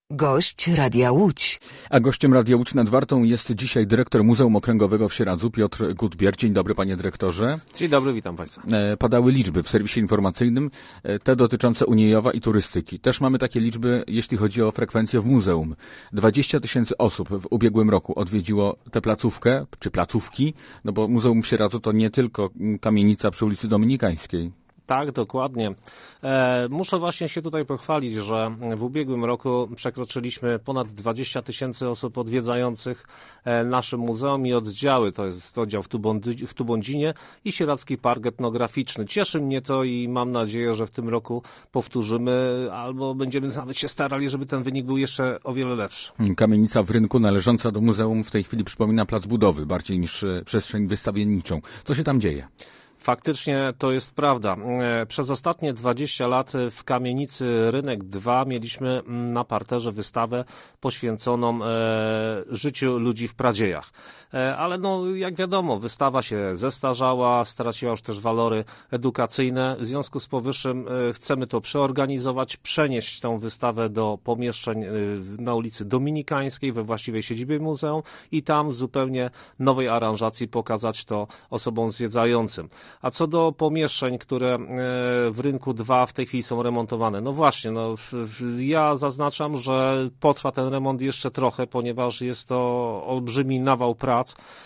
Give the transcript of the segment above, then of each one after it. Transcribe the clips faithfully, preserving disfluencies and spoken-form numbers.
Gość Radia Łódź. A gościem Radia Łódź nad Wartą jest dzisiaj dyrektor Muzeum Okręgowego w Sieradzu, Piotr Gutbierz. Dzień dobry, panie dyrektorze. Dzień dobry, witam państwa. Padały liczby w serwisie informacyjnym, te dotyczące Uniejowa i turystyki. Też mamy takie liczby, jeśli chodzi o frekwencję w muzeum. dwadzieścia tysięcy osób w ubiegłym roku odwiedziło tę placówkę, czy placówki, no bo Muzeum w Sieradzu to nie tylko kamienica przy ulicy Dominikańskiej. Tak, dokładnie. E, muszę właśnie się tutaj pochwalić, że w ubiegłym roku przekroczyliśmy ponad dwadzieścia tysięcy osób odwiedzających e, nasze muzeum i oddziały. To jest oddział w, Tubądzi, w Tubądzinie i Sieradzki Park Etnograficzny. Cieszy mnie to i mam nadzieję, że w tym roku powtórzymy albo będziemy nawet się starali, żeby ten wynik był jeszcze o wiele lepszy. Kamienica w Rynku należąca do muzeum w tej chwili przypomina plac budowy bardziej niż przestrzeń wystawienniczą. Co się tam dzieje? Faktycznie to jest prawda. Przez ostatnie dwadzieścia lat w kamienicy Rynek dwa mieliśmy na parterze wystawę poświęconą życiu ludzi w pradziejach. Ale no, jak wiadomo, wystawa się zestarzała, straciła już też walory edukacyjne. W związku z powyższym chcemy to przeorganizować, przenieść tę wystawę do pomieszczeń na ulicy Dominikańskiej we właściwej siedzibie muzeum i tam w zupełnie nowej aranżacji pokazać to osobom zwiedzającym. A co do pomieszczeń, które w Rynku dwa w tej chwili są remontowane, no właśnie, no, ja zaznaczam, że potrwa ten remont jeszcze trochę, ponieważ jest to olbrzymi nawał prac.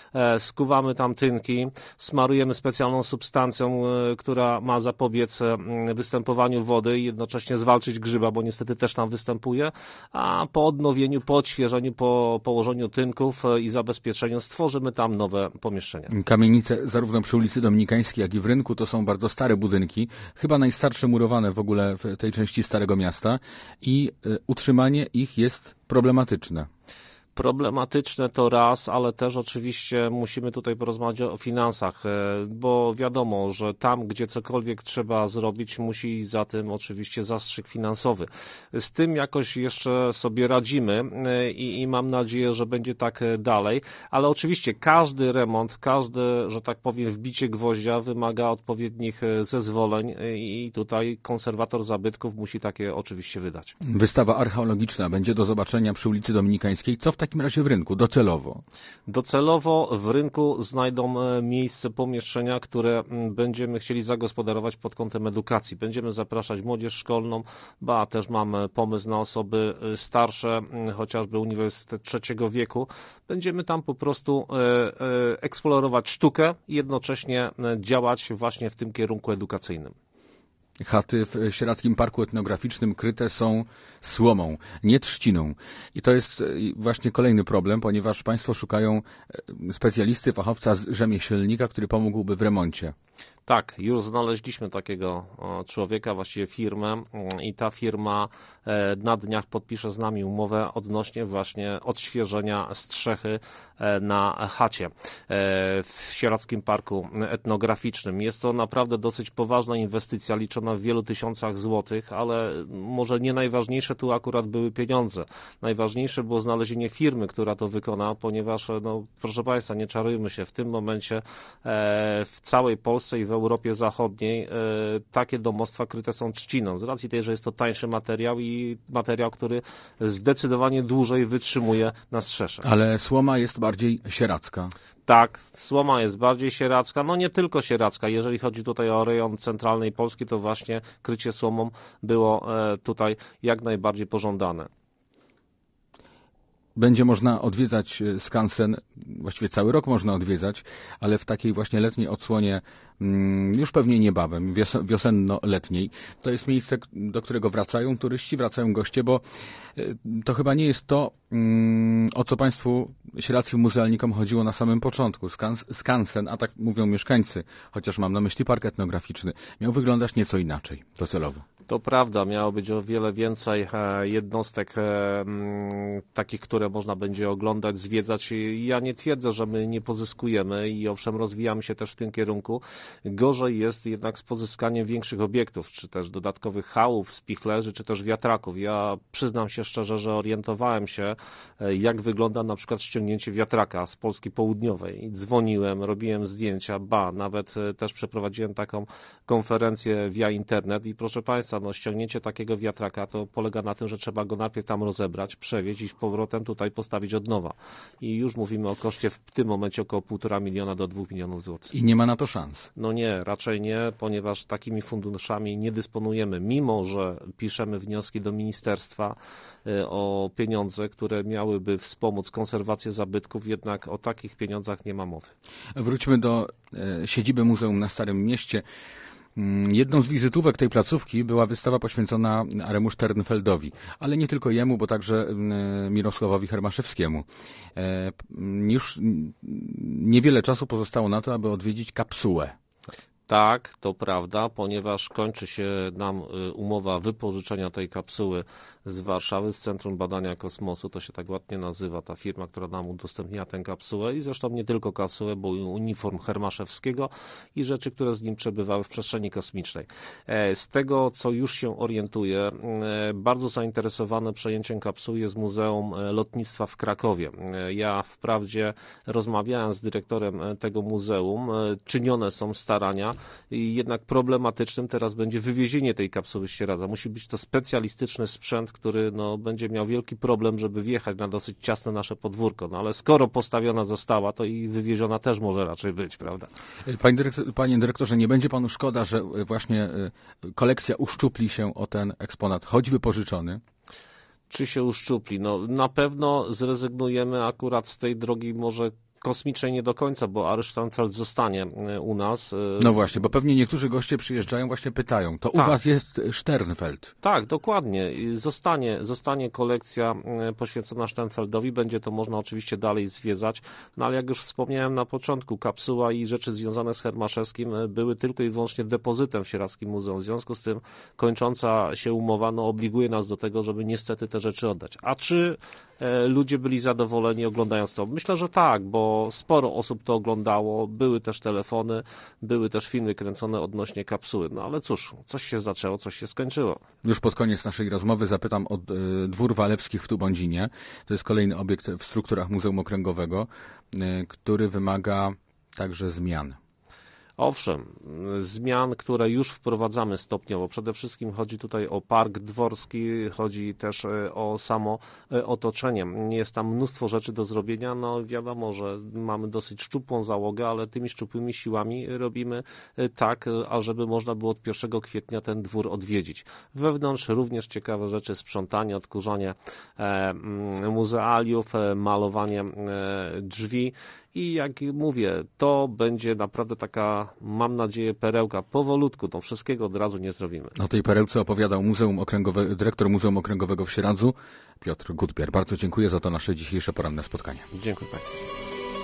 Skuwamy tam tynki, smarujemy specjalną substancją, która ma zapobiec występowaniu wody i jednocześnie zwalczyć grzyba, bo niestety też tam występuje, a po odnowieniu, po odświeżeniu, po położeniu tynków i zabezpieczeniu stworzymy tam nowe pomieszczenia. Kamienice zarówno przy ulicy Dominikańskiej, jak i w Rynku to są bardzo stare budynki, chyba najstarsze murowane w ogóle w tej części Starego Miasta i utrzymanie ich jest problematyczne. Problematyczne to raz, ale też oczywiście musimy tutaj porozmawiać o finansach, bo wiadomo, że tam, gdzie cokolwiek trzeba zrobić, musi za tym oczywiście zastrzyk finansowy. Z tym jakoś jeszcze sobie radzimy i, i mam nadzieję, że będzie tak dalej, ale oczywiście każdy remont, każde, że tak powiem, wbicie gwoździa wymaga odpowiednich zezwoleń i tutaj konserwator zabytków musi takie oczywiście wydać. Wystawa archeologiczna będzie do zobaczenia przy ulicy Dominikańskiej. Co w takim razie w Rynku, docelowo? Docelowo w Rynku znajdą miejsce pomieszczenia, które będziemy chcieli zagospodarować pod kątem edukacji. Będziemy zapraszać młodzież szkolną, ba też mamy pomysł na osoby starsze, chociażby Uniwersytet Trzeciego Wieku. Będziemy tam po prostu eksplorować sztukę i jednocześnie działać właśnie w tym kierunku edukacyjnym. Chaty w Sieradzkim Parku Etnograficznym kryte są słomą, nie trzciną. I to jest właśnie kolejny problem, ponieważ państwo szukają specjalisty, fachowca, rzemieślnika, który pomógłby w remoncie. Tak, już znaleźliśmy takiego człowieka, właściwie firmę i ta firma na dniach podpisze z nami umowę odnośnie właśnie odświeżenia strzechy na chacie w Sieradzkim Parku Etnograficznym. Jest to naprawdę dosyć poważna inwestycja, liczona w wielu tysiącach złotych, ale może nie najważniejsze tu akurat były pieniądze. Najważniejsze było znalezienie firmy, która to wykona, ponieważ, no, proszę Państwa, nie czarujmy się, w tym momencie w całej Polsce i w Europie Zachodniej takie domostwa kryte są trzciną, z racji tej, że jest to tańszy materiał i materiał, który zdecydowanie dłużej wytrzymuje na strzesze. Ale słoma jest bardziej sieradzka. Tak, słoma jest bardziej sieradzka, no nie tylko sieradzka. Jeżeli chodzi tutaj o rejon centralnej Polski, to właśnie krycie słomą było tutaj jak najbardziej pożądane. Będzie można odwiedzać skansen, właściwie cały rok można odwiedzać, ale w takiej właśnie letniej odsłonie, już pewnie niebawem, wiosenno-letniej. To jest miejsce, do którego wracają turyści, wracają goście, bo to chyba nie jest to, o co państwu sieradzkim muzealnikom chodziło na samym początku. Skansen, a tak mówią mieszkańcy, chociaż mam na myśli park etnograficzny, miał wyglądać nieco inaczej, docelowo. To prawda, miało być o wiele więcej jednostek takich, które można będzie oglądać, zwiedzać. Ja nie twierdzę, że my nie pozyskujemy i owszem, rozwijamy się też w tym kierunku. Gorzej jest jednak z pozyskaniem większych obiektów, czy też dodatkowych chałup, spichlerzy, czy też wiatraków. Ja przyznam się szczerze, że orientowałem się jak wygląda na przykład ściągnięcie wiatraka z Polski Południowej. I dzwoniłem, robiłem zdjęcia, ba, nawet też przeprowadziłem taką konferencję via internet i proszę Państwa, no ściągnięcie takiego wiatraka to polega na tym, że trzeba go najpierw tam rozebrać, przewieźć i z powrotem tutaj postawić od nowa. I już mówimy o koszcie w tym momencie około półtora miliona do dwóch milionów złotych. I nie ma na to szans. No nie, raczej nie, ponieważ takimi funduszami nie dysponujemy, mimo że piszemy wnioski do ministerstwa o pieniądze, które miałyby wspomóc konserwację zabytków, jednak o takich pieniądzach nie ma mowy. Wróćmy do e, siedziby Muzeum na Starym Mieście. Jedną z wizytówek tej placówki była wystawa poświęcona Aremu Sternfeldowi, ale nie tylko jemu, bo także Mirosławowi Hermaszewskiemu. Już niewiele czasu pozostało na to, aby odwiedzić kapsułę. Tak, to prawda, ponieważ kończy się nam umowa wypożyczenia tej kapsuły z Warszawy, z Centrum Badania Kosmosu, to się tak ładnie nazywa, ta firma, która nam udostępniła tę kapsułę i zresztą nie tylko kapsułę, bo i uniform Hermaszewskiego i rzeczy, które z nim przebywały w przestrzeni kosmicznej. Z tego, co już się orientuję, bardzo zainteresowane przejęciem kapsuły jest Muzeum Lotnictwa w Krakowie. Ja wprawdzie rozmawiałem z dyrektorem tego muzeum, czynione są starania, i jednak problematycznym teraz będzie wywiezienie tej kapsuły z Sieradza. Musi być to specjalistyczny sprzęt, który no, będzie miał wielki problem, żeby wjechać na dosyć ciasne nasze podwórko. No ale skoro postawiona została, to i wywieziona też może raczej być, prawda? Panie, dyrektor, panie dyrektorze, nie będzie panu szkoda, że właśnie kolekcja uszczupli się o ten eksponat, choć wypożyczony? Czy się uszczupli? No na pewno zrezygnujemy akurat z tej drogi może kosmicznej nie do końca, bo Ary Sternfeld zostanie u nas. No właśnie, bo pewnie niektórzy goście przyjeżdżają, właśnie pytają, to tak. U was jest Sternfeld? Tak, dokładnie. Zostanie, zostanie kolekcja poświęcona Sternfeldowi, będzie to można oczywiście dalej zwiedzać, no ale jak już wspomniałem na początku, kapsuła i rzeczy związane z Hermaszewskim były tylko i wyłącznie depozytem w Sieradzkim Muzeum. W związku z tym kończąca się umowa no, obliguje nas do tego, żeby niestety te rzeczy oddać. A czy e, ludzie byli zadowoleni oglądając to? Myślę, że tak, bo sporo osób to oglądało, były też telefony, były też filmy kręcone odnośnie kapsuły. No ale cóż, coś się zaczęło, coś się skończyło. Już pod koniec naszej rozmowy zapytam o y, Dwór Walewskich w Tubądzinie. To jest kolejny obiekt w strukturach Muzeum Okręgowego, y, który wymaga także zmian. Owszem, zmian, które już wprowadzamy stopniowo. Przede wszystkim chodzi tutaj o park dworski, chodzi też o samo otoczenie. Jest tam mnóstwo rzeczy do zrobienia. No wiadomo, że mamy dosyć szczupłą załogę, ale tymi szczupłymi siłami robimy tak, ażeby można było od pierwszego kwietnia ten dwór odwiedzić. Wewnątrz również ciekawe rzeczy, sprzątanie, odkurzanie muzealiów, malowanie drzwi. I jak mówię, to będzie naprawdę taka, mam nadzieję, perełka. Powolutku, to wszystkiego od razu nie zrobimy. O tej perełce opowiadał Muzeum Okręgowe, dyrektor Muzeum Okręgowego w Sieradzu, Piotr Gutbier. Bardzo dziękuję za to nasze dzisiejsze poranne spotkanie. Dziękuję Państwu.